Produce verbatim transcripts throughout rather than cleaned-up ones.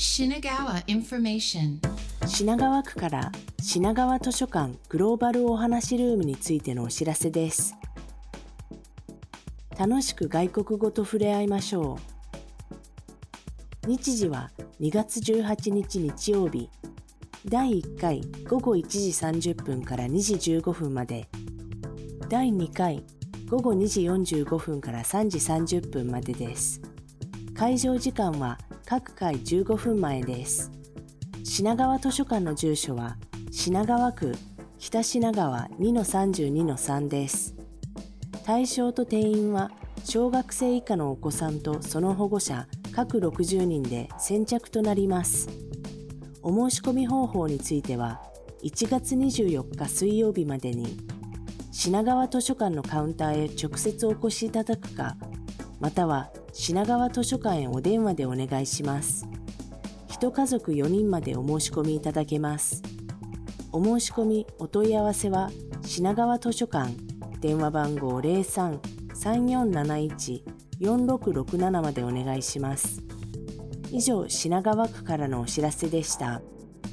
Shinagawa Information。 品川区から品川図書館グローバルお話ルームについてのお知らせです。楽しく外国語と触れ合いましょう。日時はにがつじゅうはちにち日曜日、だいいっかいごごいちじさんじゅっぷんからにじじゅうごふんまで、だいにかいごごにじよんじゅうごふんからさんじさんじゅっぷんまでです。会場時間は各回じゅうごふんまえです。品川図書館の住所は品川区北品川 にのさんじゅうにのさん です。対象と定員は小学生以下のお子さんとその保護者各ろくじゅうにんで先着となります。お申し込み方法についてはいちがつにじゅうよっか水曜日までに品川図書館のカウンターへ直接お越しいただくか、または品川図書館へお電話でお願いします。一家族よにんまでお申し込みいただけます。お申し込みお問い合わせは品川図書館電話番号 ゼロさん さんよんなないち よんろくろくなな までお願いします。以上、品川区からのお知らせでした。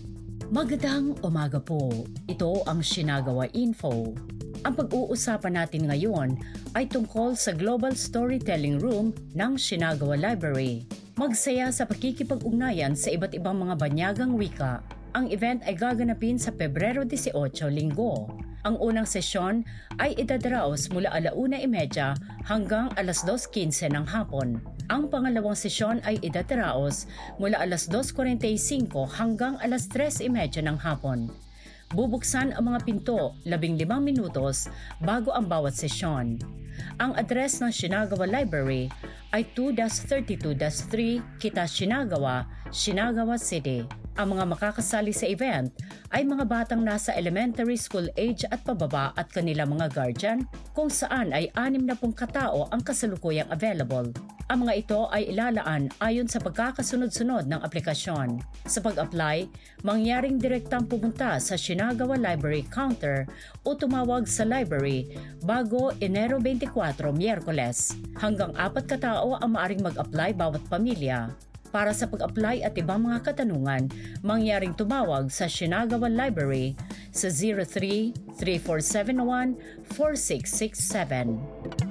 Magandang umaga po. Ito ang Shinagawa Info. Ang pag-uusapan natin ngayon ay tungkol sa Global Storytelling Room ng Shinagawa Library. Magsaya sa pakikipag-ugnayan sa iba't ibang mga banyagang wika. Ang event ay gaganapin sa Pebrero eighteen, Linggo. Ang unang sesyon ay idadaraos mula alauna imedya hanggang alas dos quince ng hapon. Ang pangalawang sesyon ay idadaraos mula alas dos kuwarenta y singko hanggang alas tres imedya ng hapon. Bubuksan ang mga pinto labing limang minutos bago ang bawat sesyon. Ang address ng Shinagawa Library ay two thirty-two three Kita Shinagawa, Shinagawa City. Ang mga makakasali sa event ay mga batang nasa elementary school age at pababa at kanilang mga guardian, kung saan ay anim na pung katao ang kasalukuyang available. Ang mga ito ay ilalaan ayon sa pagkakasunod-sunod ng aplikasyon. Sa pag-apply, mangyaring direktang pumunta sa Shinagawa Library Counter o tumawag sa library bago Enero twenty-four, Miyerkules. Hanggang apat katao ang maaring mag-apply bawat pamilya. Para sa pag-apply at ibang mga katanungan, mangyaring tumawag sa Shinagawa Library sa zero three three four seven one four six six seven.